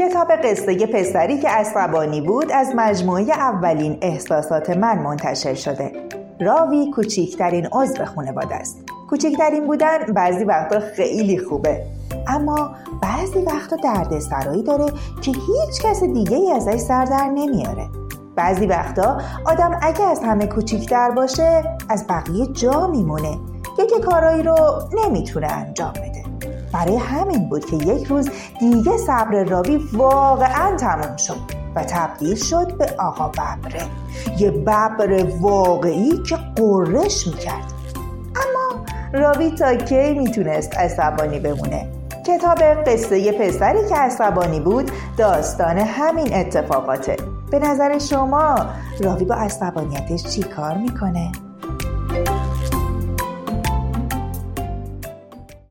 کتاب قصه پسری که عصبانی بود از مجموعه اولین احساسات من منتشر شده. راوی کوچکترین عضو خانواده است. کوچکترین بودن بعضی وقتا خیلی خوبه، اما بعضی وقتا دردسرایی داره که هیچ کس دیگه ای ازش سر در نمیاره. بعضی وقتا آدم اگه از همه کوچکتر باشه از بقیه جا میمونه، یکی کارایی رو نمیتونه انجام بده. برای همین بود که یک روز دیگه صبر راوی واقعا تموم شد و تبدیل شد به آقا ببره، یه ببر واقعی که قررش میکرد. اما راوی تا کی میتونست عصبانی بمونه؟ کتاب قصه پسری که عصبانی بود داستان همین اتفاقاته. به نظر شما راوی با عصبانیتش چی کار میکنه؟